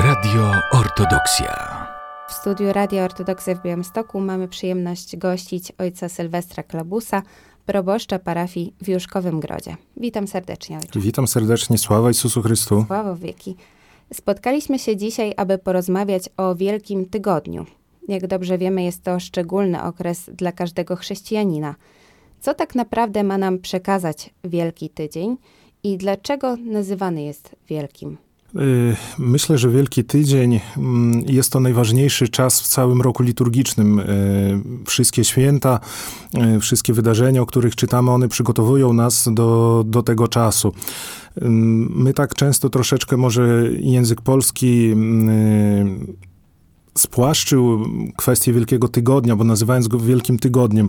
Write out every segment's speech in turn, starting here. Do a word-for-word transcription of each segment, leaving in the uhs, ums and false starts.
Radio Ortodoksja. W studiu Radia Ortodoksja w Białymstoku mamy przyjemność gościć ojca Sylwestra Klabusa, proboszcza parafii w Juszkowym Grodzie. Witam serdecznie, ojcze. Witam serdecznie, sława Jezusu Chrystu. Sława w wieki. Spotkaliśmy się dzisiaj, aby porozmawiać o Wielkim Tygodniu. Jak dobrze wiemy, jest to szczególny okres dla każdego chrześcijanina. Co tak naprawdę ma nam przekazać Wielki Tydzień i dlaczego nazywany jest Wielkim? Myślę, że Wielki Tydzień jest to najważniejszy czas w całym roku liturgicznym. Wszystkie święta, wszystkie wydarzenia, o których czytamy, one przygotowują nas do, do tego czasu. My tak często troszeczkę może język polski spłaszczył kwestię Wielkiego Tygodnia, bo nazywając go Wielkim Tygodniem.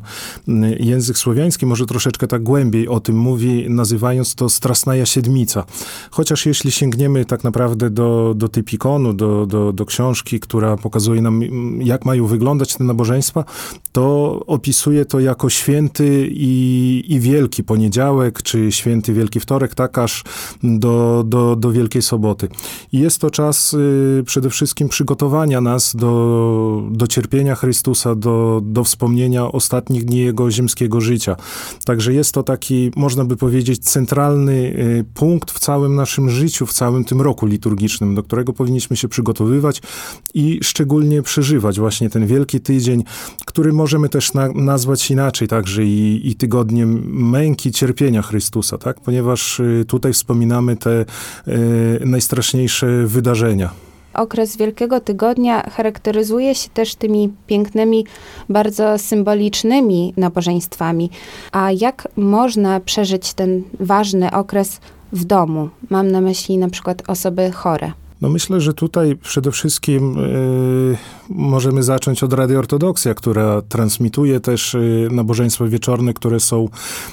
Język słowiański może troszeczkę tak głębiej o tym mówi, nazywając to Strasnaja Siedmica. Chociaż jeśli sięgniemy tak naprawdę do, do typikonu, do, do, do książki, która pokazuje nam, jak mają wyglądać te nabożeństwa, to opisuje to jako święty i, i Wielki Poniedziałek, czy święty Wielki Wtorek, tak aż do, do, do Wielkiej Soboty. I jest to czas y, przede wszystkim przygotowania nas do, do cierpienia Chrystusa, do, do wspomnienia ostatnich dni Jego ziemskiego życia. Także jest to taki, można by powiedzieć, centralny y, punkt w całym naszym życiu, w całym tym roku liturgicznym, do którego powinniśmy się przygotowywać i szczególnie przeżywać właśnie ten Wielki Tydzień, który możemy też na, nazwać inaczej, także i, i tygodniem męki, cierpienia Chrystusa, tak? Ponieważ y, tutaj wspominamy te y, najstraszniejsze wydarzenia. Okres Wielkiego Tygodnia charakteryzuje się też tymi pięknymi, bardzo symbolicznymi nabożeństwami. A jak można przeżyć ten ważny okres w domu? Mam na myśli na przykład osoby chore. No myślę, że tutaj przede wszystkim y, możemy zacząć od Radia Ortodoksja, która transmituje też y, nabożeństwa wieczorne, które są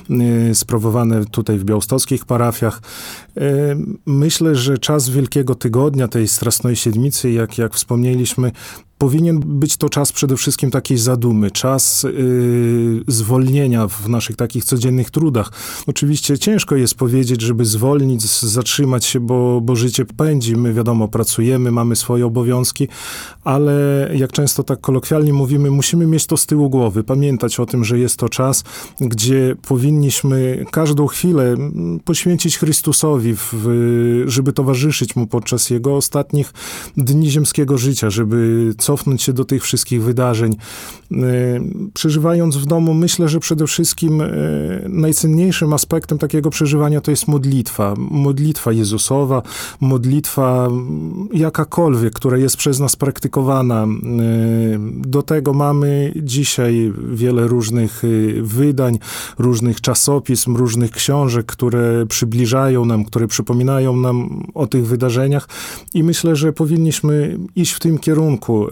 y, sprawowane tutaj w białostockich parafiach. Y, myślę, że czas Wielkiego Tygodnia, tej Strasnej Siedmicy, jak, jak wspomnieliśmy, powinien być to czas przede wszystkim takiej zadumy, czas yy, zwolnienia w naszych takich codziennych trudach. Oczywiście ciężko jest powiedzieć, żeby zwolnić, zatrzymać się, bo, bo życie pędzi. My wiadomo, pracujemy, mamy swoje obowiązki, ale jak często tak kolokwialnie mówimy, musimy mieć to z tyłu głowy, pamiętać o tym, że jest to czas, gdzie powinniśmy każdą chwilę poświęcić Chrystusowi, w, żeby towarzyszyć Mu podczas Jego ostatnich dni ziemskiego życia, żeby cofnąć się do tych wszystkich wydarzeń. Przeżywając w domu, myślę, że przede wszystkim najcenniejszym aspektem takiego przeżywania to jest modlitwa. Modlitwa Jezusowa, modlitwa jakakolwiek, która jest przez nas praktykowana. Do tego mamy dzisiaj wiele różnych wydań, różnych czasopism, różnych książek, które przybliżają nam, które przypominają nam o tych wydarzeniach i myślę, że powinniśmy iść w tym kierunku.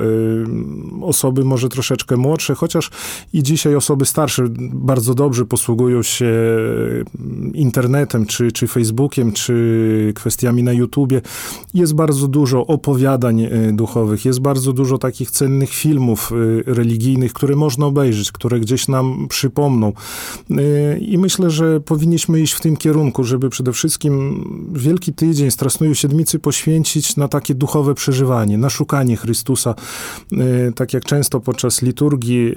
Osoby może troszeczkę młodsze, chociaż i dzisiaj osoby starsze bardzo dobrze posługują się internetem, czy, czy Facebookiem, czy kwestiami na YouTubie. Jest bardzo dużo opowiadań duchowych, jest bardzo dużo takich cennych filmów religijnych, które można obejrzeć, które gdzieś nam przypomną. I myślę, że powinniśmy iść w tym kierunku, żeby przede wszystkim Wielki Tydzień Strasnej Siedmicy poświęcić na takie duchowe przeżywanie, na szukanie Chrystusa. Tak jak często podczas liturgii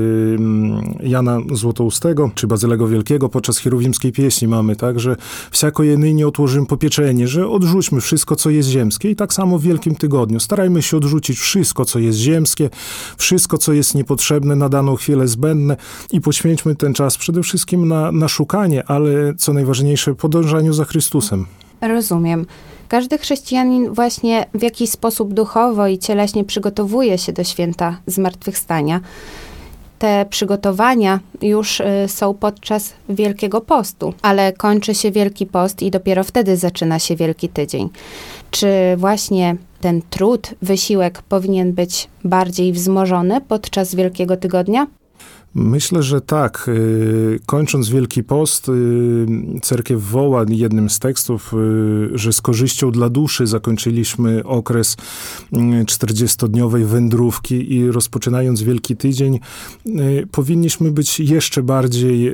Jana Złotoustego, czy Bazylego Wielkiego, podczas chierowimskiej pieśni mamy, tak, że wsiako jedynie odłożymy popieczenie, że odrzućmy wszystko, co jest ziemskie. I tak samo w Wielkim Tygodniu. Starajmy się odrzucić wszystko, co jest ziemskie, wszystko, co jest niepotrzebne, na daną chwilę zbędne i poświęćmy ten czas przede wszystkim na, na szukanie, ale co najważniejsze, podążaniu za Chrystusem. Rozumiem. Każdy chrześcijanin właśnie w jakiś sposób duchowo i cieleśnie przygotowuje się do święta Zmartwychwstania. Te przygotowania już y, są podczas Wielkiego Postu, ale kończy się Wielki Post i dopiero wtedy zaczyna się Wielki Tydzień. Czy właśnie ten trud, wysiłek powinien być bardziej wzmożony podczas Wielkiego Tygodnia? Myślę, że tak. Kończąc Wielki Post, cerkiew woła jednym z tekstów, że z korzyścią dla duszy zakończyliśmy okres czterdziestodniowej wędrówki i rozpoczynając Wielki Tydzień powinniśmy być jeszcze bardziej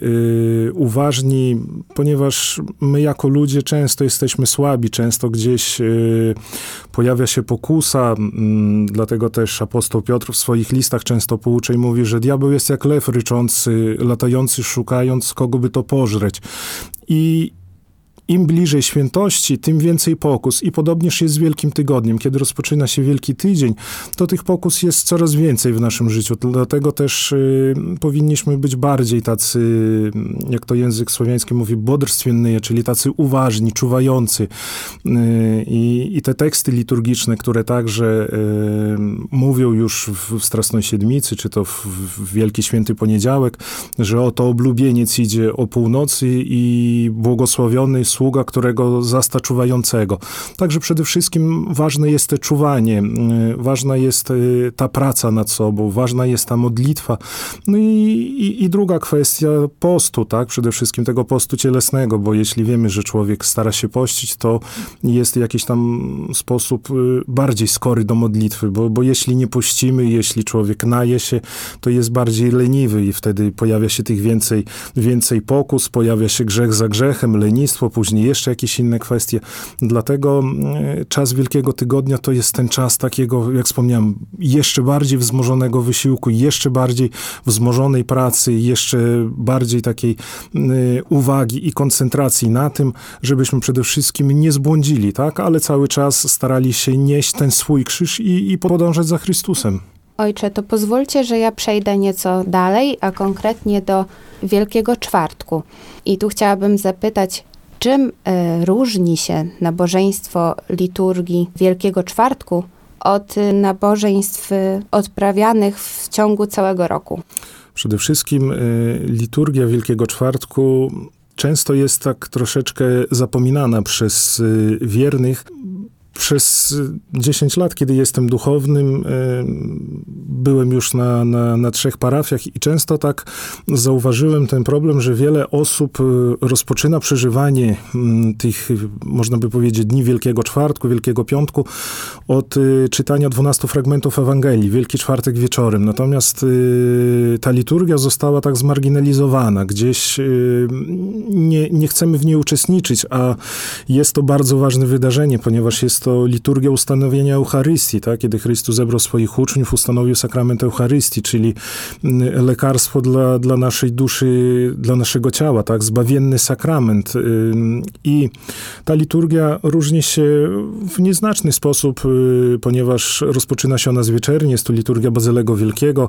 uważni, ponieważ my jako ludzie często jesteśmy słabi, często gdzieś pojawia się pokusa, dlatego też apostoł Piotr w swoich listach często poucza i mówi, że diabeł jest jak lew ryczący, latający, szukając, kogo by to pożreć. I im bliżej świętości, tym więcej pokus. I podobnież jest z Wielkim Tygodniem. Kiedy rozpoczyna się Wielki Tydzień, to tych pokus jest coraz więcej w naszym życiu. Dlatego też y, powinniśmy być bardziej tacy, jak to język słowiański mówi, boдрstwiennie, czyli tacy uważni, czuwający. Y, I te teksty liturgiczne, które także y, mówią już w, w Strasnej Siedmicy, czy to w, w Wielki Święty Poniedziałek, że oto oblubieniec idzie o północy i błogosławiony sługa, którego zasta czuwającego. Także przede wszystkim ważne jest to czuwanie, ważna jest ta praca nad sobą, ważna jest ta modlitwa. No i, i, i druga kwestia postu, tak? Przede wszystkim tego postu cielesnego, bo jeśli wiemy, że człowiek stara się pościć, to jest jakiś tam sposób bardziej skory do modlitwy, bo, bo jeśli nie pościmy, jeśli człowiek naje się, to jest bardziej leniwy i wtedy pojawia się tych więcej, więcej pokus, pojawia się grzech za grzechem, lenistwo, później jeszcze jakieś inne kwestie. Dlatego czas Wielkiego Tygodnia to jest ten czas takiego, jak wspomniałem, jeszcze bardziej wzmożonego wysiłku, jeszcze bardziej wzmożonej pracy, jeszcze bardziej takiej uwagi i koncentracji na tym, żebyśmy przede wszystkim nie zbłądzili, tak? Ale cały czas starali się nieść ten swój krzyż i, i podążać za Chrystusem. Ojcze, to pozwólcie, że ja przejdę nieco dalej, a konkretnie do Wielkiego Czwartku. I tu chciałabym zapytać, czym y, różni się nabożeństwo liturgii Wielkiego Czwartku od y, nabożeństw y, odprawianych w ciągu całego roku? Przede wszystkim y, liturgia Wielkiego Czwartku często jest tak troszeczkę zapominana przez y, wiernych. Przez dziesięć lat, kiedy jestem duchownym, byłem już na, na, na trzech parafiach i często tak zauważyłem ten problem, że wiele osób rozpoczyna przeżywanie tych, można by powiedzieć, dni Wielkiego Czwartku, Wielkiego Piątku od czytania dwunastu fragmentów Ewangelii, Wielki Czwartek wieczorem. Natomiast ta liturgia została tak zmarginalizowana. Gdzieś nie, nie chcemy w niej uczestniczyć, a jest to bardzo ważne wydarzenie, ponieważ jest to liturgia ustanowienia Eucharystii, tak? Kiedy Chrystus zebrał swoich uczniów, ustanowił sakrament Eucharystii, czyli lekarstwo dla, dla naszej duszy, dla naszego ciała, tak? Zbawienny sakrament. I ta liturgia różni się w nieznaczny sposób, ponieważ rozpoczyna się ona z wieczerni, jest to liturgia Bazylego Wielkiego.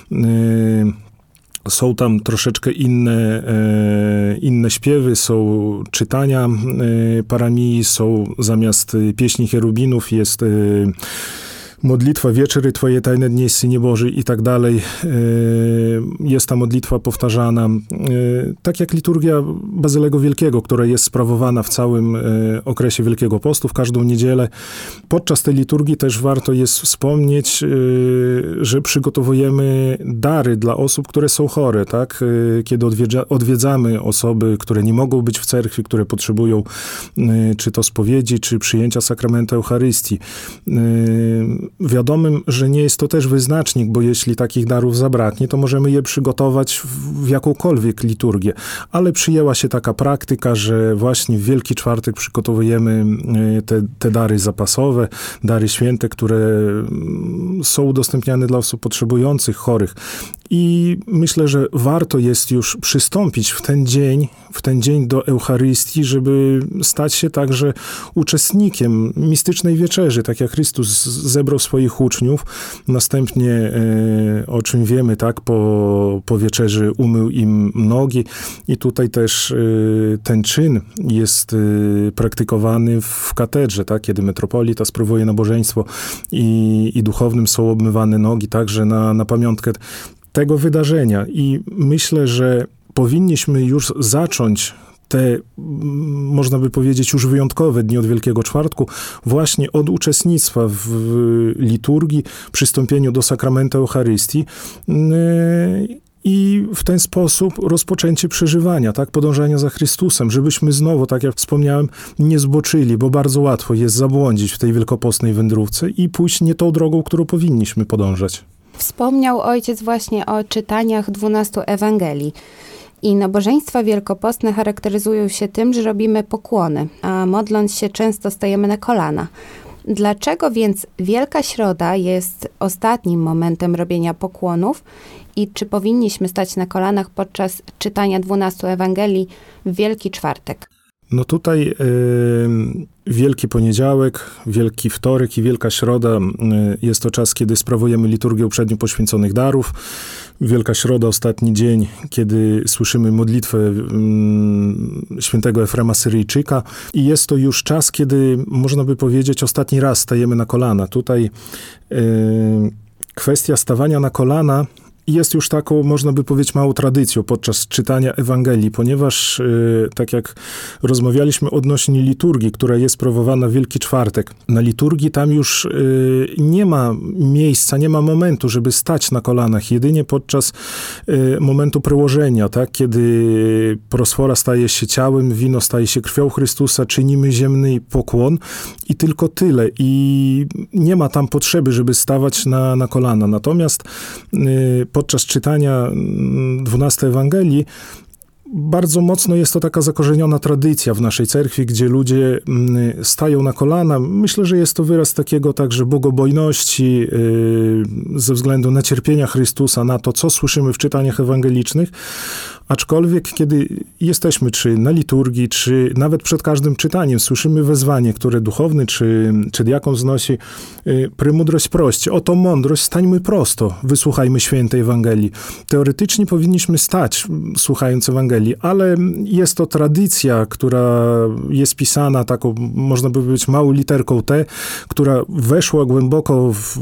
Są tam troszeczkę inne, e, inne śpiewy, są czytania e, paramii, są zamiast pieśni cherubinów jest e, modlitwa wieczery Twoje tajne dnie, Synie Boży i tak dalej. Jest ta modlitwa powtarzana. Tak jak liturgia Bazylego Wielkiego, która jest sprawowana w całym okresie Wielkiego Postu, w każdą niedzielę. Podczas tej liturgii też warto jest wspomnieć, że przygotowujemy dary dla osób, które są chore, tak? Kiedy odwiedza, odwiedzamy osoby, które nie mogą być w cerkwi, które potrzebują czy to spowiedzi, czy przyjęcia sakramentu Eucharystii. Wiadomym, że nie jest to też wyznacznik, bo jeśli takich darów zabraknie, to możemy je przygotować w, w jakąkolwiek liturgię. Ale przyjęła się taka praktyka, że właśnie w Wielki Czwartek przygotowujemy te, te dary zapasowe, dary święte, które są udostępniane dla osób potrzebujących, chorych. I myślę, że warto jest już przystąpić w ten dzień, w ten dzień do Eucharystii, żeby stać się także uczestnikiem mistycznej wieczerzy, tak jak Chrystus zebrał swoich uczniów. Następnie, o czym wiemy, tak, po, po wieczerzy umył im nogi i tutaj też ten czyn jest praktykowany w katedrze, tak, kiedy metropolita sprawuje nabożeństwo i, i duchownym są obmywane nogi, także na, na pamiątkę tego wydarzenia. I myślę, że powinniśmy już zacząć te, można by powiedzieć, już wyjątkowe dni od Wielkiego Czwartku właśnie od uczestnictwa w liturgii, przystąpieniu do sakramentu Eucharystii. i w ten sposób rozpoczęcie przeżywania, tak, podążania za Chrystusem, żebyśmy znowu, tak jak wspomniałem, nie zboczyli, bo bardzo łatwo jest zabłądzić w tej wielkopostnej wędrówce i pójść nie tą drogą, którą powinniśmy podążać. Wspomniał ojciec właśnie o czytaniach dwunastu Ewangelii. I nabożeństwa wielkopostne charakteryzują się tym, że robimy pokłony, a modląc się często stajemy na kolana. Dlaczego więc Wielka Środa jest ostatnim momentem robienia pokłonów i czy powinniśmy stać na kolanach podczas czytania dwunastu Ewangelii w Wielki Czwartek? No tutaj y, Wielki Poniedziałek, Wielki Wtorek i Wielka Środa y, jest to czas, kiedy sprawujemy liturgię uprzednio poświęconych darów. Wielka Środa, ostatni dzień, kiedy słyszymy modlitwę y, świętego Efrema Syryjczyka i jest to już czas, kiedy, można by powiedzieć, ostatni raz stajemy na kolana. Tutaj y, kwestia stawania na kolana jest już taką, można by powiedzieć, małą tradycją podczas czytania Ewangelii, ponieważ, yy, tak jak rozmawialiśmy odnośnie liturgii, która jest sprawowana w Wielki Czwartek, na liturgii tam już yy, nie ma miejsca, nie ma momentu, żeby stać na kolanach, jedynie podczas yy, momentu przełożenia, tak, kiedy prosfora staje się ciałem, wino staje się krwią Chrystusa, czynimy ziemny pokłon i tylko tyle. I nie ma tam potrzeby, żeby stawać na, na kolana. Natomiast yy, podczas czytania dwunastu Ewangelii bardzo mocno jest to taka zakorzeniona tradycja w naszej cerkwi, gdzie ludzie stają na kolana. Myślę, że jest to wyraz takiego także bogobojności yy, ze względu na cierpienia Chrystusa, na to, co słyszymy w czytaniach ewangelicznych. Aczkolwiek, kiedy jesteśmy czy na liturgii, czy nawet przed każdym czytaniem słyszymy wezwanie, które duchowny czy, czy diakon wznosi, yy, premudrość proście. Oto mądrość, stańmy prosto, wysłuchajmy świętej Ewangelii. Teoretycznie powinniśmy stać, słuchając Ewangelii, ale jest to tradycja, która jest pisana taką, można by powiedzieć, małą literką T, która weszła głęboko w,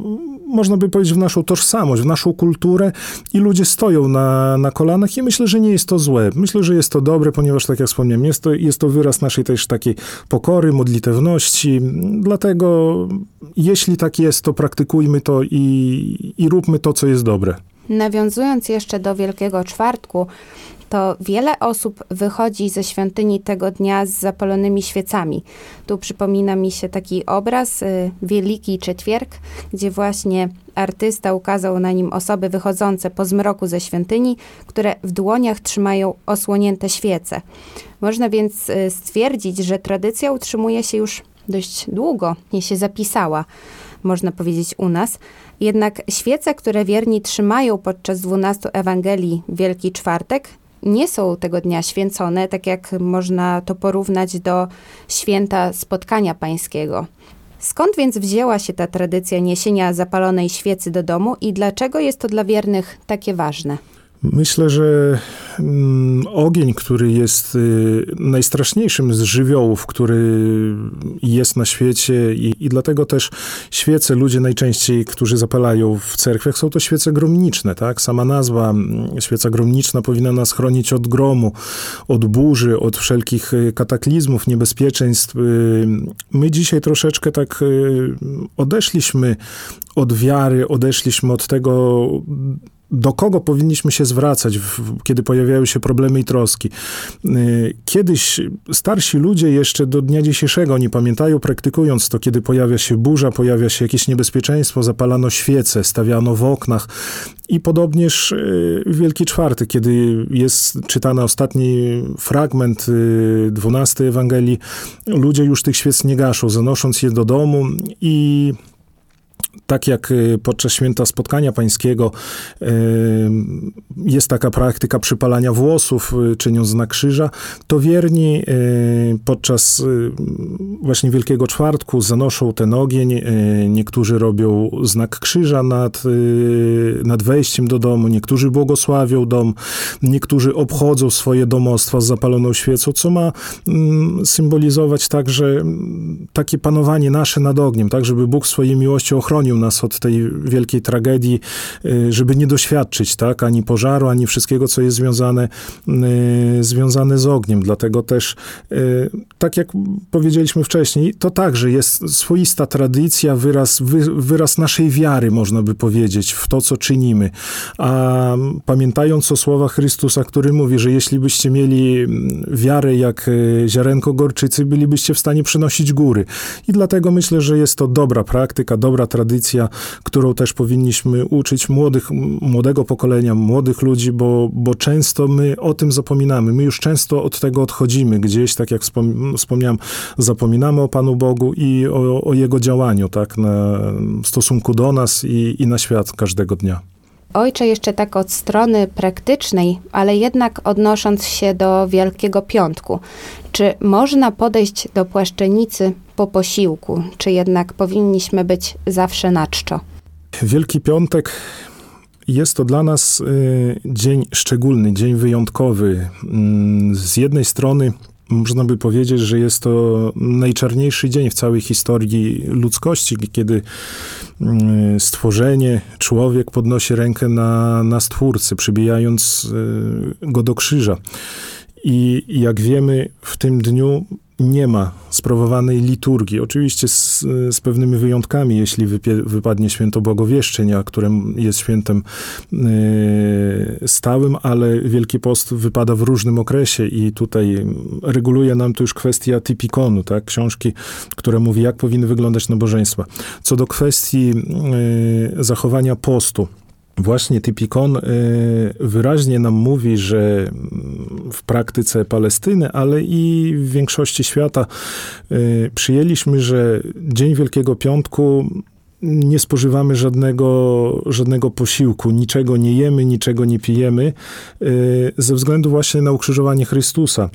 można by powiedzieć, w naszą tożsamość, w naszą kulturę i ludzie stoją na, na kolanach i myślę, że nie jest to złe. Myślę, że jest to dobre, ponieważ, tak jak wspomniałem, jest to, jest to wyraz naszej też takiej pokory, modlitewności. Dlatego, jeśli tak jest, to praktykujmy to i, i róbmy to, co jest dobre. Nawiązując jeszcze do Wielkiego Czwartku, to wiele osób wychodzi ze świątyni tego dnia z zapalonymi świecami. Tu przypomina mi się taki obraz, y, Wielki Czwartek, gdzie właśnie artysta ukazał na nim osoby wychodzące po zmroku ze świątyni, które w dłoniach trzymają osłonięte świece. Można więc y, stwierdzić, że tradycja utrzymuje się już dość długo, nie się zapisała, można powiedzieć u nas. Jednak świece, które wierni trzymają podczas dwunastu Ewangelii Wielki Czwartek, nie są tego dnia święcone, tak jak można to porównać do święta Spotkania Pańskiego. Skąd więc wzięła się ta tradycja niesienia zapalonej świecy do domu i dlaczego jest to dla wiernych takie ważne? Myślę, że mm, ogień, który jest y, najstraszniejszym z żywiołów, który jest na świecie i, i dlatego też świece ludzie najczęściej, którzy zapalają w cerkwiach, są to świece gromniczne, tak? Sama nazwa, świeca gromniczna, powinna nas chronić od gromu, od burzy, od wszelkich kataklizmów, niebezpieczeństw. Y, my dzisiaj troszeczkę tak y, odeszliśmy od wiary, odeszliśmy od tego, do kogo powinniśmy się zwracać, w, kiedy pojawiały się problemy i troski. Kiedyś starsi ludzie jeszcze do dnia dzisiejszego, oni pamiętają, praktykując to, kiedy pojawia się burza, pojawia się jakieś niebezpieczeństwo, zapalano świece, stawiano w oknach. I podobnież Wielki Czwartek, kiedy jest czytany ostatni fragment dwunastej Ewangelii, ludzie już tych świec nie gaszą, zanosząc je do domu i tak jak podczas święta Spotkania Pańskiego jest taka praktyka przypalania włosów, czyniąc znak krzyża, to wierni podczas właśnie Wielkiego Czwartku zanoszą ten ogień. Niektórzy robią znak krzyża nad, nad wejściem do domu, niektórzy błogosławią dom, niektórzy obchodzą swoje domostwa z zapaloną świecą, co ma symbolizować także takie panowanie nasze nad ogniem, tak, żeby Bóg swojej miłością ochronił uchronił nas od tej wielkiej tragedii, żeby nie doświadczyć, tak, ani pożaru, ani wszystkiego, co jest związane, związane z ogniem. Dlatego też, tak jak powiedzieliśmy wcześniej, to także jest swoista tradycja, wyraz, wy, wyraz naszej wiary, można by powiedzieć, w to, co czynimy. A pamiętając o słowach Chrystusa, który mówi, że jeśli byście mieli wiarę jak ziarenko gorczycy, bylibyście w stanie przynosić góry. I dlatego myślę, że jest to dobra praktyka, dobra tradycja, którą też powinniśmy uczyć młodych, młodego pokolenia, młodych ludzi, bo, bo często my o tym zapominamy. My już często od tego odchodzimy gdzieś, tak jak wspom- wspomniałem, zapominamy o Panu Bogu i o, o Jego działaniu, tak, na, w stosunku do nas i, i na świat każdego dnia. Ojcze, jeszcze tak od strony praktycznej, ale jednak odnosząc się do Wielkiego Piątku. Czy można podejść do płaszczenicy po posiłku, czy jednak powinniśmy być zawsze na czczo? Wielki Piątek jest to dla nas y, dzień szczególny, dzień wyjątkowy. Y, z jednej strony można by powiedzieć, że jest to najczarniejszy dzień w całej historii ludzkości, kiedy stworzenie, człowiek podnosi rękę na, na Stwórcy, przybijając go do krzyża. I jak wiemy, w tym dniu nie ma sprawowanej liturgii. Oczywiście z, z pewnymi wyjątkami, jeśli wypie, wypadnie święto Błagowieszczeń, które jest świętem yy, stałym, ale Wielki Post wypada w różnym okresie i tutaj reguluje nam to już kwestia typikonu, tak? Książki, która mówi, jak powinny wyglądać nabożeństwa. Co do kwestii yy, zachowania postu, właśnie typikon wyraźnie nam mówi, że w praktyce Palestyny, ale i w większości świata przyjęliśmy, że Dzień Wielkiego Piątku nie spożywamy żadnego, żadnego posiłku, niczego nie jemy, niczego nie pijemy, ze względu właśnie na ukrzyżowanie Chrystusa.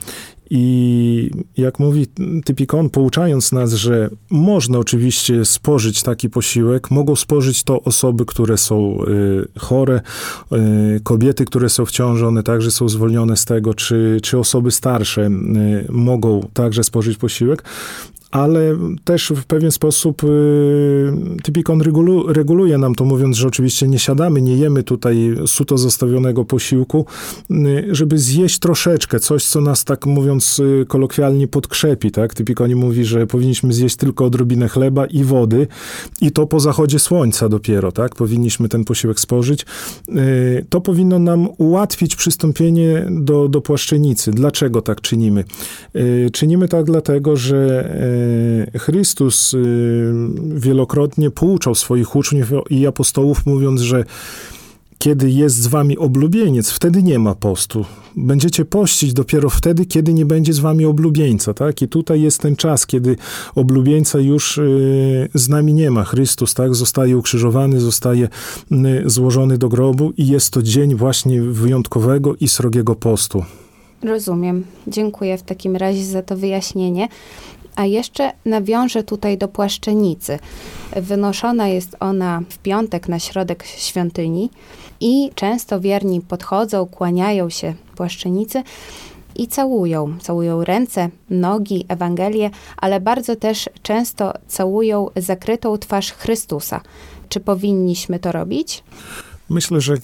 I jak mówi typikon, pouczając nas, że można oczywiście spożyć taki posiłek, mogą spożyć to osoby, które są y, chore, y, kobiety, które są w ciąży, one także są zwolnione z tego, czy, czy osoby starsze y, mogą także spożyć posiłek. Ale też w pewien sposób y, typikon regulu, reguluje nam to, mówiąc, że oczywiście nie siadamy, nie jemy tutaj suto zostawionego posiłku, y, żeby zjeść troszeczkę, coś, co nas, tak mówiąc y, kolokwialnie, podkrzepi, tak? Typikon mówi, że powinniśmy zjeść tylko odrobinę chleba i wody i to po zachodzie słońca dopiero, tak? Powinniśmy ten posiłek spożyć. Y, to powinno nam ułatwić przystąpienie do, do płaszczenicy. Dlaczego tak czynimy? Y, czynimy tak dlatego, że y, Chrystus wielokrotnie pouczał swoich uczniów i apostołów, mówiąc, że kiedy jest z wami oblubieniec, wtedy nie ma postu. Będziecie pościć dopiero wtedy, kiedy nie będzie z wami oblubieńca, tak? I tutaj jest ten czas, kiedy oblubieńca już z nami nie ma. Chrystus, tak? Zostaje ukrzyżowany, zostaje złożony do grobu i jest to dzień właśnie wyjątkowego i srogiego postu. Rozumiem. Dziękuję w takim razie za to wyjaśnienie. A jeszcze nawiążę tutaj do płaszczenicy. Wynoszona jest ona w piątek na środek świątyni i często wierni podchodzą, kłaniają się płaszczenicy i całują. Całują ręce, nogi, Ewangelię, ale bardzo też często całują zakrytą twarz Chrystusa. Czy powinniśmy to robić? Myślę, że y,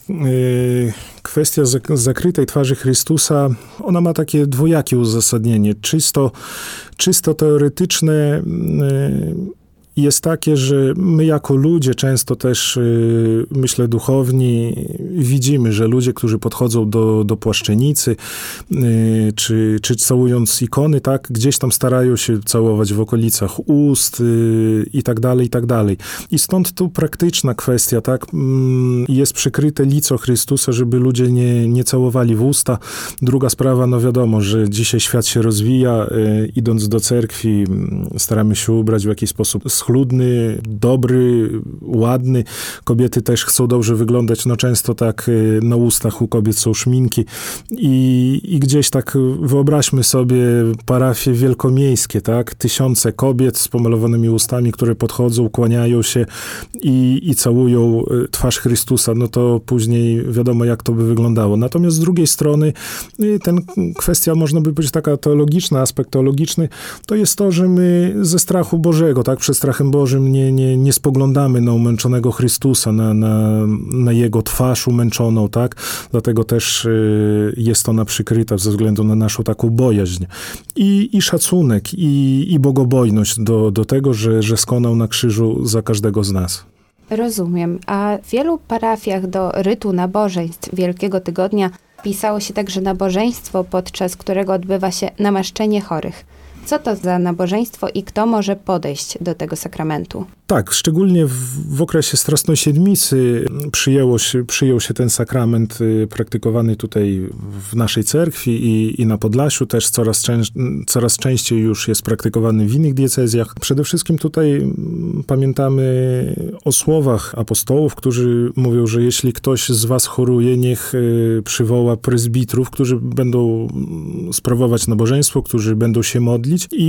kwestia zak- zakrytej twarzy Chrystusa, ona ma takie dwojakie uzasadnienie. Czysto, czysto teoretyczne y, jest takie, że my jako ludzie, często też, y, myślę, duchowni, widzimy, że ludzie, którzy podchodzą do, do płaszczenicy, y, czy, czy całując ikony, tak, gdzieś tam starają się całować w okolicach ust y, i tak dalej, i tak dalej. I stąd tu praktyczna kwestia, tak, y, jest przykryte lico Chrystusa, żeby ludzie nie, nie całowali w usta. Druga sprawa, no wiadomo, że dzisiaj świat się rozwija, y, idąc do cerkwi, y, staramy się ubrać w jakiś sposób schludny, dobry, ładny. Kobiety też chcą dobrze wyglądać, no często tak na ustach u kobiet są szminki i, i gdzieś tak wyobraźmy sobie parafie wielkomiejskie, tak? Tysiące kobiet z pomalowanymi ustami, które podchodzą, kłaniają się i, i całują twarz Chrystusa, no to później wiadomo, jak to by wyglądało. Natomiast z drugiej strony ten kwestia, można by powiedzieć, taka teologiczna, aspekt teologiczny, to jest to, że my ze strachu Bożego, tak? Przez strach strachem Bożym nie, nie, nie spoglądamy na umęczonego Chrystusa, na, na, na Jego twarz umęczoną, tak? Dlatego też y, jest ona przykryta ze względu na naszą taką bojaźń. I, i szacunek, i, i bogobojność do, do tego, że, że skonał na krzyżu za każdego z nas. Rozumiem. A w wielu parafiach do rytu nabożeństw Wielkiego Tygodnia pisało się także nabożeństwo, podczas którego odbywa się namaszczenie chorych. Co to za nabożeństwo i kto może podejść do tego sakramentu? Tak, szczególnie w, w okresie Strasnej Siedmicy przyjęło się, przyjął się ten sakrament y, praktykowany tutaj w naszej cerkwi i, i na Podlasiu też coraz, częst, coraz częściej już jest praktykowany w innych diecezjach. Przede wszystkim tutaj m, pamiętamy o słowach apostołów, którzy mówią, że jeśli ktoś z was choruje, niech y, przywoła prezbitrów, którzy będą sprawować nabożeństwo, którzy będą się modlić i,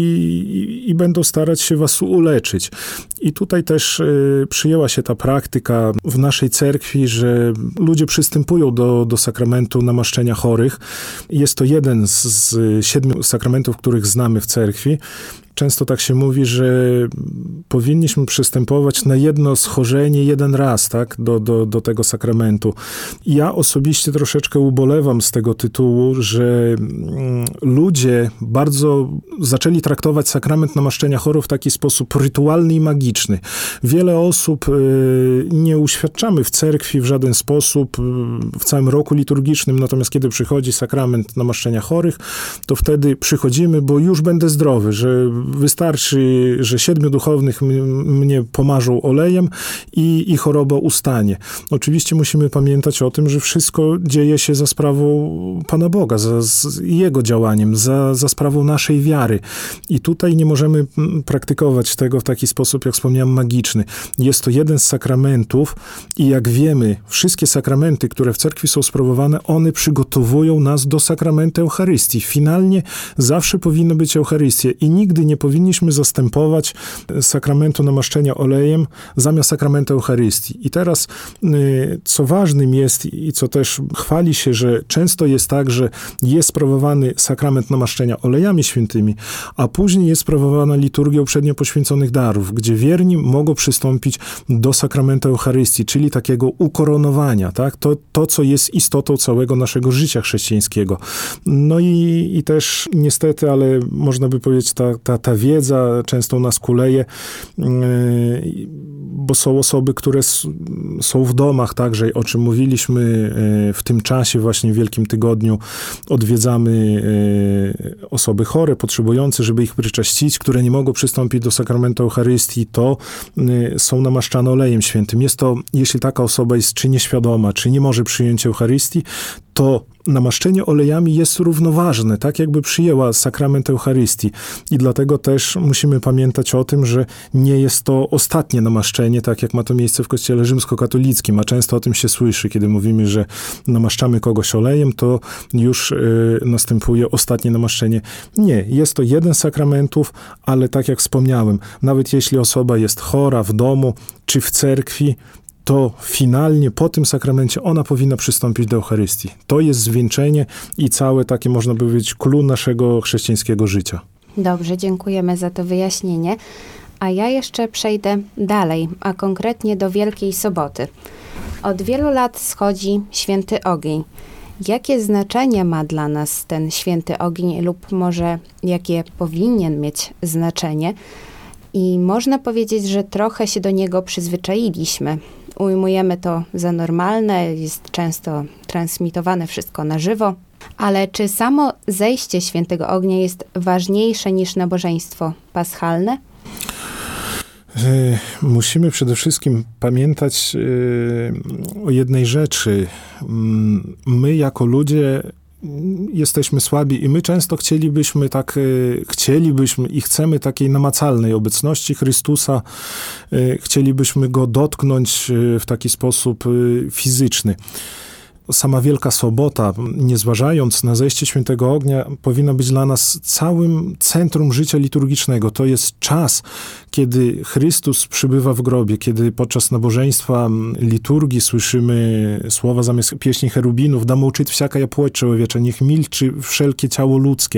i, i będą starać się was uleczyć. I tutaj też y, przyjęła się ta praktyka w naszej cerkwi, że ludzie przystępują do, do sakramentu namaszczenia chorych. Jest to jeden z, z siedmiu sakramentów, których znamy w cerkwi. Często tak się mówi, że powinniśmy przystępować na jedno schorzenie jeden raz, tak, do, do, do tego sakramentu. Ja osobiście troszeczkę ubolewam z tego tytułu, że ludzie bardzo zaczęli traktować sakrament namaszczenia chorych w taki sposób rytualny i magiczny. Wiele osób y, nie uświadczamy w cerkwi w żaden sposób y, w całym roku liturgicznym, natomiast kiedy przychodzi sakrament namaszczenia chorych, to wtedy przychodzimy, bo już będę zdrowy, że wystarczy, że siedmiu duchownych m- mnie pomarzą olejem i, i choroba ustanie. Oczywiście musimy pamiętać o tym, że wszystko dzieje się za sprawą Pana Boga, za z Jego działaniem, za, za sprawą naszej wiary. I tutaj nie możemy praktykować tego w taki sposób, jak wspomniałem, magiczny. Jest to jeden z sakramentów i jak wiemy, wszystkie sakramenty, które w cerkwi są sprawowane, one przygotowują nas do sakramentu Eucharystii. Finalnie zawsze powinna być Eucharystia i nigdy nie powinniśmy zastępować sakramentu namaszczenia olejem zamiast sakramentu Eucharystii. I teraz, co ważnym jest i co też chwali się, że często jest tak, że jest sprawowany sakrament namaszczenia olejami świętymi, a później jest sprawowana liturgia uprzednio poświęconych darów, gdzie wierni mogą przystąpić do sakramentu Eucharystii, czyli takiego ukoronowania, tak? To, to co jest istotą całego naszego życia chrześcijańskiego. No i, i też niestety, ale można by powiedzieć, ta, ta, ta wiedza często nas kuleje, yy, bo są osoby, które s- są w domach także, o czym mówiliśmy yy, w tym czasie właśnie w Wielkim Tygodniu, odwiedzamy yy, osoby chore, potrzebujące, żeby ich pryczaścić, które nie mogą przystąpić do sakramentu Eucharystii, to yy, są namaszczane olejem świętym. Jest to, jeśli taka osoba jest czy nieświadoma, czy nie może przyjąć Eucharystii, to namaszczenie olejami jest równoważne, tak jakby przyjęła sakrament Eucharystii. I dlatego też musimy pamiętać o tym, że nie jest to ostatnie namaszczenie, tak jak ma to miejsce w Kościele rzymskokatolickim, a często o tym się słyszy, kiedy mówimy, że namaszczamy kogoś olejem, to już y, następuje ostatnie namaszczenie. Nie, jest to jeden z sakramentów, ale tak jak wspomniałem, nawet jeśli osoba jest chora w domu czy w cerkwi, to finalnie po tym sakramencie ona powinna przystąpić do Eucharystii. To jest zwieńczenie i całe takie, można by powiedzieć, clue naszego chrześcijańskiego życia. Dobrze, dziękujemy za to wyjaśnienie. A ja jeszcze przejdę dalej, a konkretnie do Wielkiej Soboty. Od wielu lat schodzi święty ogień. Jakie znaczenie ma dla nas ten święty ogień lub może jakie powinien mieć znaczenie? I można powiedzieć, że trochę się do niego przyzwyczailiśmy. Ujmujemy to za normalne, jest często transmitowane wszystko na żywo. Ale czy samo zejście świętego ognia jest ważniejsze niż nabożeństwo paschalne? Musimy przede wszystkim pamiętać o jednej rzeczy. My jako ludzie jesteśmy słabi i my często chcielibyśmy tak, chcielibyśmy i chcemy takiej namacalnej obecności Chrystusa, chcielibyśmy Go dotknąć w taki sposób fizyczny. sama Wielka Sobota, nie zważając na zejście Świętego Ognia, powinna być dla nas całym centrum życia liturgicznego. To jest czas, kiedy Chrystus przybywa w grobie, kiedy podczas nabożeństwa liturgii słyszymy słowa zamiast pieśni cherubinów: da mołczyć wsiakaja płeć człowiecza, niech milczy wszelkie ciało ludzkie.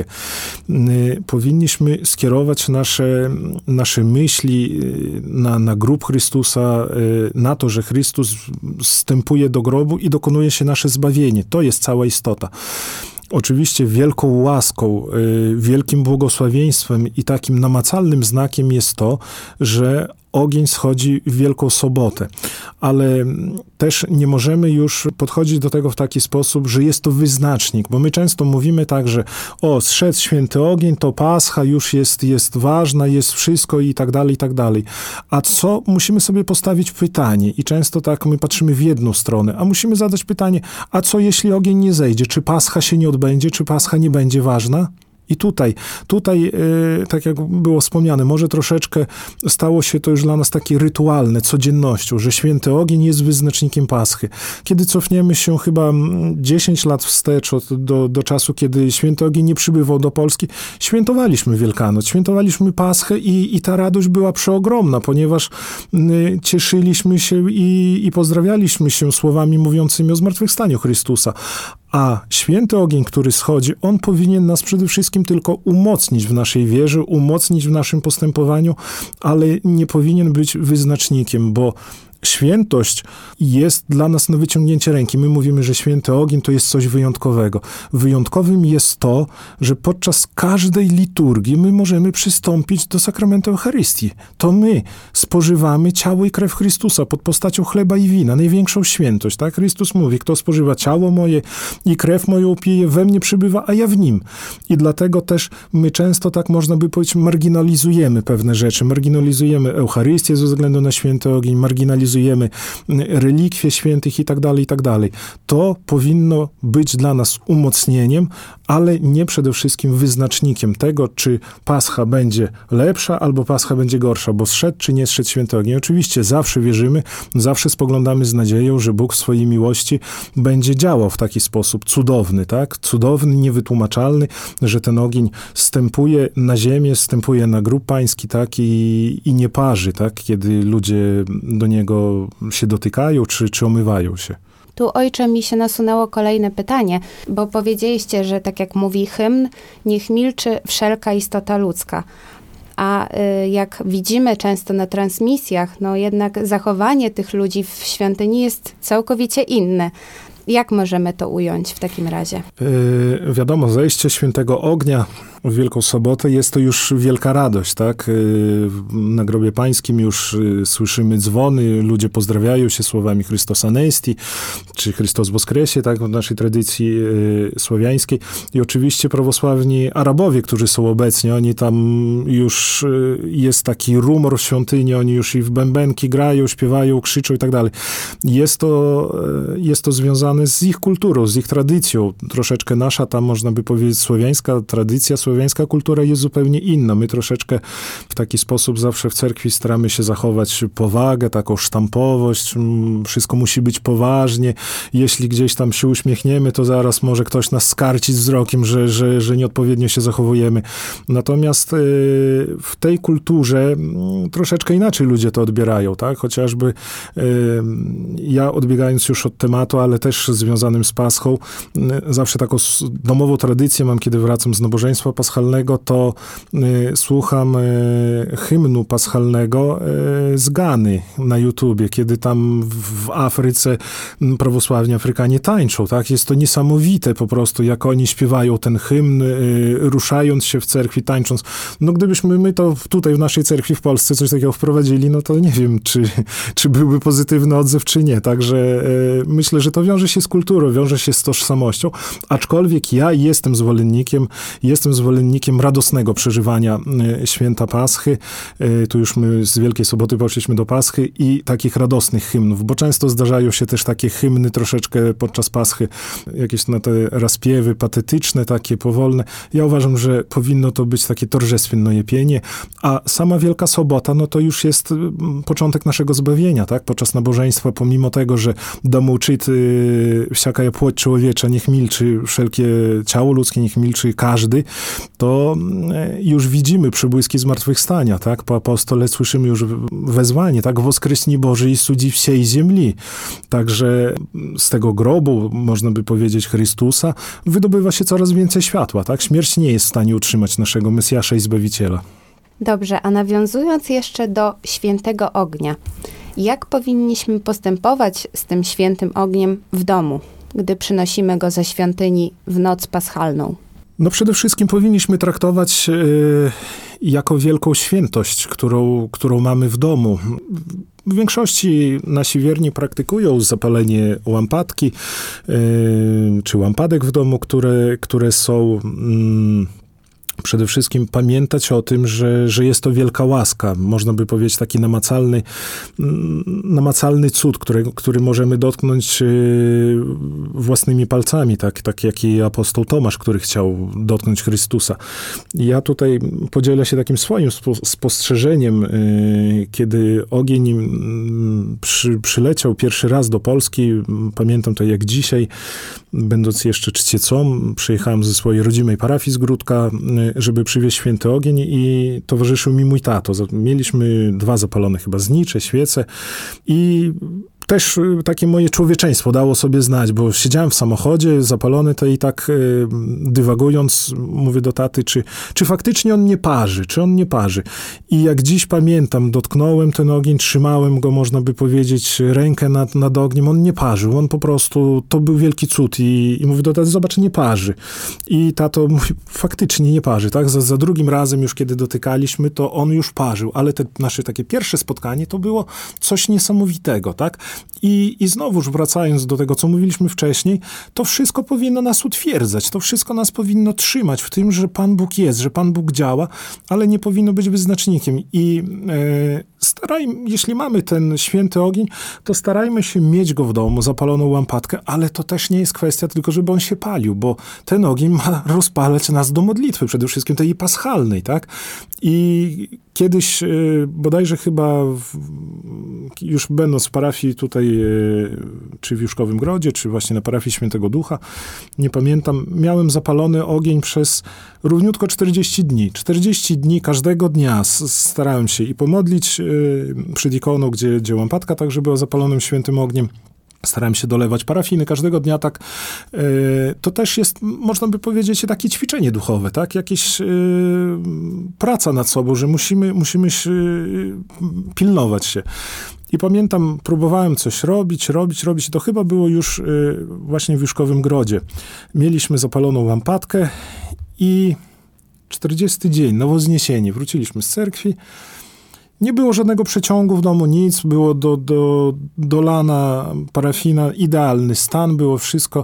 Powinniśmy skierować nasze, nasze myśli na, na grób Chrystusa, na to, że Chrystus wstępuje do grobu i dokonuje się nasze zbawienie. To jest cała istota. Oczywiście wielką łaską, wielkim błogosławieństwem i takim namacalnym znakiem jest to, że ogień schodzi w Wielką Sobotę. Ale też nie możemy już podchodzić do tego w taki sposób, że jest to wyznacznik, bo my często mówimy tak, że o, zszedł święty ogień, to Pascha już jest, jest ważna, jest wszystko i tak dalej, i tak dalej. A co? Musimy sobie postawić pytanie i często tak my patrzymy w jedną stronę, a musimy zadać pytanie, a co jeśli ogień nie zejdzie? Czy Pascha się nie odbędzie? Czy Pascha nie będzie ważna? I tutaj, tutaj, yy, tak jak było wspomniane, może troszeczkę stało się to już dla nas takie rytualne, codziennością, że święty ogień jest wyznacznikiem Paschy. Kiedy cofniemy się chyba dziesięć lat wstecz od, do, do czasu, kiedy święty ogień nie przybywał do Polski, świętowaliśmy Wielkanoc, świętowaliśmy Paschę i, i ta radość była przeogromna, ponieważ yy, cieszyliśmy się i, i pozdrawialiśmy się słowami mówiącymi o zmartwychwstaniu Chrystusa. A święty ogień, który schodzi, on powinien nas przede wszystkim tylko umocnić w naszej wierze, umocnić w naszym postępowaniu, ale nie powinien być wyznacznikiem, bo świętość jest dla nas na wyciągnięcie ręki. My mówimy, że święty ogień to jest coś wyjątkowego. Wyjątkowym jest to, że podczas każdej liturgii my możemy przystąpić do sakramentu Eucharystii. To my spożywamy ciało i krew Chrystusa pod postacią chleba i wina, największą świętość. Tak? Chrystus mówi, kto spożywa ciało moje i krew moją pije, we mnie przybywa, a ja w nim. I dlatego też my często, tak można by powiedzieć, marginalizujemy pewne rzeczy. Marginalizujemy Eucharystię ze względu na święty ogień, marginalizujemy relikwie świętych i tak dalej, i tak dalej. To powinno być dla nas umocnieniem, ale nie przede wszystkim wyznacznikiem tego, czy Pascha będzie lepsza, albo Pascha będzie gorsza, bo zszedł czy nie zszedł święty ogień. Oczywiście zawsze wierzymy, zawsze spoglądamy z nadzieją, że Bóg w swojej miłości będzie działał w taki sposób cudowny, tak? Cudowny, niewytłumaczalny, że ten ogień zstępuje na ziemię, zstępuje na grób pański, tak? I, i nie parzy, tak? Kiedy ludzie do niego się dotykają, czy, czy omywają się. Tu, ojcze, mi się nasunęło kolejne pytanie, bo powiedzieliście, że tak jak mówi hymn, niech milczy wszelka istota ludzka. A y, jak widzimy często na transmisjach, no jednak zachowanie tych ludzi w świątyni jest całkowicie inne. Jak możemy to ująć w takim razie? Yy, wiadomo, zejście świętego ognia w Wielką Sobotę jest to już wielka radość, tak? Yy, na grobie pańskim już yy, słyszymy dzwony, ludzie pozdrawiają się słowami Chrystus Anesti, czy Chrystus Woskresie, tak? W naszej tradycji yy, słowiańskiej. I oczywiście prawosławni Arabowie, którzy są obecni, oni tam już yy, jest taki rumor w świątyni, oni już i w bębenki grają, śpiewają, krzyczą i tak dalej. Jest to, yy, jest to związane z ich kulturą, z ich tradycją. Troszeczkę nasza, tam można by powiedzieć, słowiańska tradycja, słowiańska kultura jest zupełnie inna. My troszeczkę w taki sposób zawsze w cerkwi staramy się zachować powagę, taką sztampowość. Wszystko musi być poważnie. Jeśli gdzieś tam się uśmiechniemy, to zaraz może ktoś nas skarcić wzrokiem, że, że, że nieodpowiednio się zachowujemy. Natomiast yy, w tej kulturze yy, troszeczkę inaczej ludzie to odbierają, tak? Chociażby yy, ja odbiegając już od tematu, ale też związanym z Paschą, zawsze taką domową tradycję mam, kiedy wracam z nabożeństwa paschalnego, to y, słucham y, hymnu paschalnego y, z Gany na YouTubie, kiedy tam w, w Afryce prawosławni Afrykanie tańczą, tak? Jest to niesamowite po prostu, jak oni śpiewają ten hymn, y, ruszając się w cerkwi, tańcząc. No gdybyśmy my to tutaj w naszej cerkwi w Polsce coś takiego wprowadzili, no to nie wiem, czy, czy byłby pozytywny odzew, czy nie. Także y, myślę, że to wiąże się z kulturą, wiąże się z tożsamością, aczkolwiek ja jestem zwolennikiem, jestem zwolennikiem zwolennikiem radosnego przeżywania święta Paschy. Tu już my z Wielkiej Soboty poszliśmy do Paschy i takich radosnych hymnów, bo często zdarzają się też takie hymny troszeczkę podczas Paschy, jakieś na te rozpiewy patetyczne, takie powolne. Ja uważam, że powinno to być takie торжественное jepienie, a sama Wielka Sobota, no to już jest początek naszego zbawienia, tak? Podczas nabożeństwa, pomimo tego, że domu uczyt wszelka płeć człowiecza, niech milczy, wszelkie ciało ludzkie, niech milczy każdy, to już widzimy przybłyski zmartwychwstania, tak? Po apostole słyszymy już wezwanie, tak? Woskreśni Boże i sudzi wsiej ziemi. Także z tego grobu, można by powiedzieć, Chrystusa, wydobywa się coraz więcej światła, tak? Śmierć nie jest w stanie utrzymać naszego Mesjasza i Zbawiciela. Dobrze, a nawiązując jeszcze do świętego ognia, jak powinniśmy postępować z tym świętym ogniem w domu, gdy przynosimy go ze świątyni w noc paschalną? No przede wszystkim powinniśmy traktować y, jako wielką świętość, którą, którą mamy w domu. W większości nasi wierni praktykują zapalenie lampadki y, czy lampadek w domu, które, które są... Y, Przede wszystkim pamiętać o tym, że, że jest to wielka łaska. Można by powiedzieć taki namacalny, namacalny cud, który, który możemy dotknąć własnymi palcami, tak, tak jak i apostoł Tomasz, który chciał dotknąć Chrystusa. Ja tutaj podzielę się takim swoim spostrzeżeniem, kiedy ogień przy, przyleciał pierwszy raz do Polski. Pamiętam to jak dzisiaj, będąc jeszcze czciecą, przyjechałem ze swojej rodzimej parafii z Gródka, żeby przywieźć święty ogień i towarzyszył mi mój tato. Mieliśmy dwa zapalone chyba znicze, świece i też takie moje człowieczeństwo dało sobie znać, bo siedziałem w samochodzie zapalony to i tak y, dywagując mówię do taty, czy, czy faktycznie on nie parzy, czy on nie parzy. I jak dziś pamiętam, dotknąłem ten ogień, trzymałem go, można by powiedzieć, rękę nad, nad ogniem, on nie parzył, on po prostu, to był wielki cud i, i mówię do taty, zobacz, nie parzy. I tato mówi, faktycznie nie parzy, tak? Za, za drugim razem już, kiedy dotykaliśmy, to on już parzył, ale te nasze takie pierwsze spotkanie to było coś niesamowitego, tak? I, I znowuż wracając do tego, co mówiliśmy wcześniej, to wszystko powinno nas utwierdzać, to wszystko nas powinno trzymać w tym, że Pan Bóg jest, że Pan Bóg działa, ale nie powinno być wyznacznikiem. I e, starajmy, jeśli mamy ten święty ogień, to starajmy się mieć go w domu, zapaloną lampadkę, ale to też nie jest kwestia tylko, żeby on się palił, bo ten ogień ma rozpalać nas do modlitwy, przede wszystkim tej paschalnej, tak? I kiedyś, e, bodajże chyba w, już będąc w parafii tutaj, e, czy w Juszkowym Grodzie, czy właśnie na parafii Świętego Ducha, nie pamiętam, miałem zapalony ogień przez równiutko czterdzieści dni. czterdzieści dni każdego dnia starałem się i pomodlić e, przed ikoną, gdzie, gdzie lampadka także była zapalonym świętym ogniem. Starałem się dolewać parafiny każdego dnia, tak. Yy, to też jest, można by powiedzieć, takie ćwiczenie duchowe, tak? Jakieś yy, praca nad sobą, że musimy, musimy się, yy, pilnować się. I pamiętam, próbowałem coś robić, robić, robić. To chyba było już yy, właśnie w Juszkowym Grodzie. Mieliśmy zapaloną lampadkę i czterdziesty dzień, Nowozniesienie. Wróciliśmy z cerkwi. Nie było żadnego przeciągu w domu, nic, było do, do, dolana parafina, idealny stan, było wszystko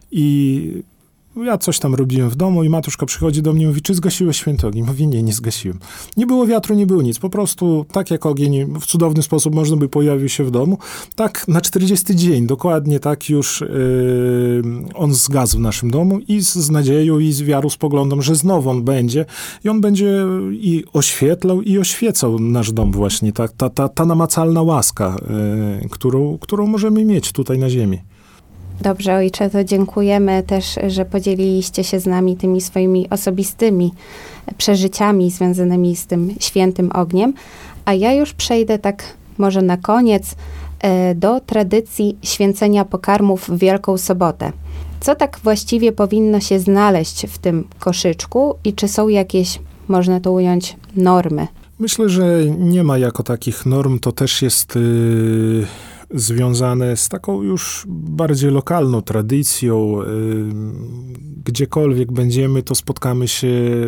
i ja coś tam robiłem w domu i matuszka przychodzi do mnie i mówi, czy zgasiłeś święty ogień? Mówię, nie, nie zgasiłem. Nie było wiatru, nie było nic, po prostu tak jak ogień w cudowny sposób można by pojawił się w domu, tak na czterdziesty dzień, dokładnie tak już yy, on zgasł w naszym domu i z, z nadzieją i z wiarą, z poglądem, że znowu on będzie i on będzie i oświetlał i oświecał nasz dom właśnie, ta, ta, ta, ta namacalna łaska, yy, którą, którą możemy mieć tutaj na ziemi. Dobrze, ojcze, to dziękujemy też, że podzieliliście się z nami tymi swoimi osobistymi przeżyciami związanymi z tym świętym ogniem. A ja już przejdę tak może na koniec do tradycji święcenia pokarmów w Wielką Sobotę. Co tak właściwie powinno się znaleźć w tym koszyczku i czy są jakieś, można to ująć, normy? Myślę, że nie ma jako takich norm. To też jest... Yy... związane z taką już bardziej lokalną tradycją. Gdziekolwiek będziemy, to spotkamy się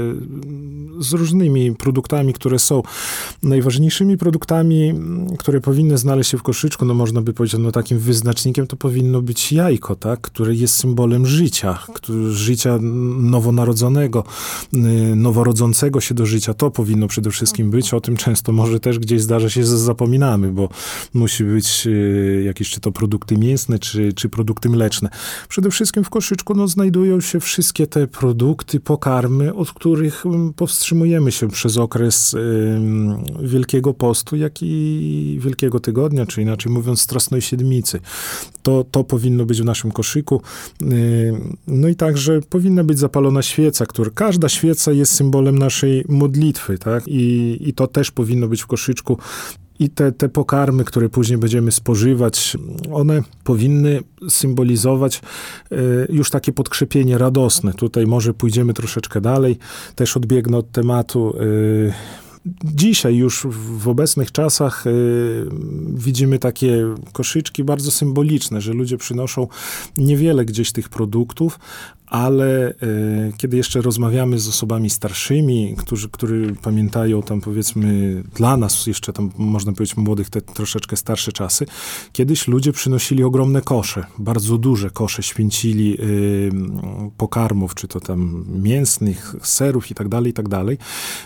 z różnymi produktami, które są najważniejszymi produktami, które powinny znaleźć się w koszyczku. No można by powiedzieć, no takim wyznacznikiem to powinno być jajko, tak? Które jest symbolem życia, który, życia nowonarodzonego, noworodzącego się do życia. To powinno przede wszystkim być. O tym często może też gdzieś zdarza się, że zapominamy, bo musi być jakieś czy to produkty mięsne, czy, czy produkty mleczne. Przede wszystkim w koszyczku no, znajdują się wszystkie te produkty, pokarmy, od których powstrzymujemy się przez okres y, Wielkiego Postu, jak i Wielkiego Tygodnia, czy inaczej mówiąc Strasnej Siedmicy. To, to powinno być w naszym koszyku. Y, no i także powinna być zapalona świeca, która, każda świeca jest symbolem naszej modlitwy, tak? I, i to też powinno być w koszyczku. I te, te pokarmy, które później będziemy spożywać, one powinny symbolizować y, już takie podkrzepienie radosne. Tutaj może pójdziemy troszeczkę dalej, też odbiegnę od tematu. Y, Dzisiaj już w obecnych czasach y, widzimy takie koszyczki bardzo symboliczne, że ludzie przynoszą niewiele gdzieś tych produktów, ale y, kiedy jeszcze rozmawiamy z osobami starszymi, którzy, którzy pamiętają tam powiedzmy dla nas jeszcze tam można powiedzieć młodych te troszeczkę starsze czasy, kiedyś ludzie przynosili ogromne kosze, bardzo duże kosze, święcili y, pokarmów, czy to tam mięsnych, serów i tak dalej, i tak dalej.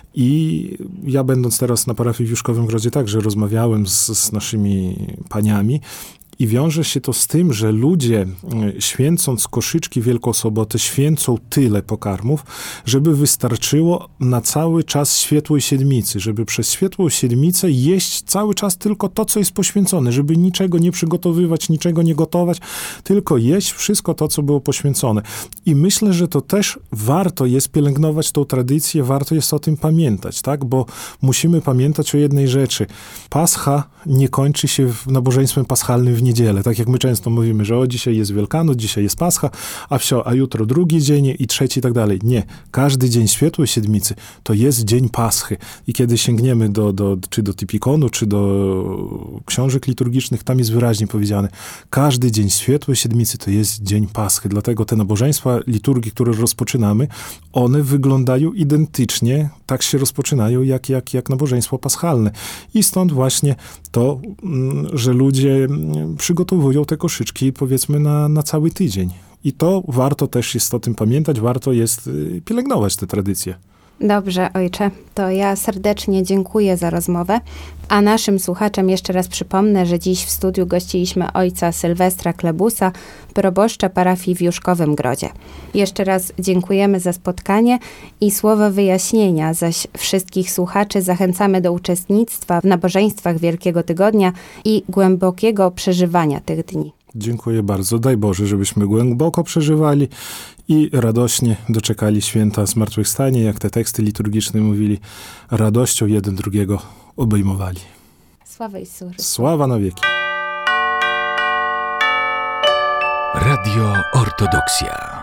I ja będąc teraz na parafii w Juszkowym Grodzie także rozmawiałem z, z naszymi paniami. I wiąże się to z tym, że ludzie święcąc koszyczki Wielką Sobotę święcą tyle pokarmów, żeby wystarczyło na cały czas Światłej Siedmicy, żeby przez Światłą Siedmicę jeść cały czas tylko to, co jest poświęcone, żeby niczego nie przygotowywać, niczego nie gotować, tylko jeść wszystko to, co było poświęcone. I myślę, że to też warto jest pielęgnować tą tradycję, warto jest o tym pamiętać, tak? Bo musimy pamiętać o jednej rzeczy. Pascha nie kończy się nabożeństwem paschalnym w niedzielę. Tak jak my często mówimy, że o dzisiaj jest Wielkanoc, dzisiaj jest Pascha, a wsio, a jutro drugi dzień i trzeci i tak dalej. Nie. Każdy dzień Światłej Siedmicy to jest dzień Paschy. I kiedy sięgniemy do, do, czy do Typikonu, czy do książek liturgicznych, tam jest wyraźnie powiedziane, każdy dzień Światłej Siedmicy to jest dzień Paschy. Dlatego te nabożeństwa liturgii, które rozpoczynamy, one wyglądają identycznie, tak się rozpoczynają, jak, jak, jak nabożeństwo paschalne. I stąd właśnie to, że ludzie przygotowują te koszyczki, powiedzmy, na, na cały tydzień. I to warto też jest o tym pamiętać, warto jest pielęgnować te tradycje. Dobrze, ojcze, to ja serdecznie dziękuję za rozmowę, a naszym słuchaczom jeszcze raz przypomnę, że dziś w studiu gościliśmy ojca Sylwestra Klebusa, proboszcza parafii w Juszkowym Grodzie. Jeszcze raz dziękujemy za spotkanie i słowo wyjaśnienia, zaś wszystkich słuchaczy zachęcamy do uczestnictwa w nabożeństwach Wielkiego Tygodnia i głębokiego przeżywania tych dni. Dziękuję bardzo. Daj Boże, żebyśmy głęboko przeżywali i radośnie doczekali święta zmartwychwstania, jak te teksty liturgiczne mówili, radością jeden drugiego obejmowali. Sława Jezusowi. Sława na wieki. Radio Ortodoksja.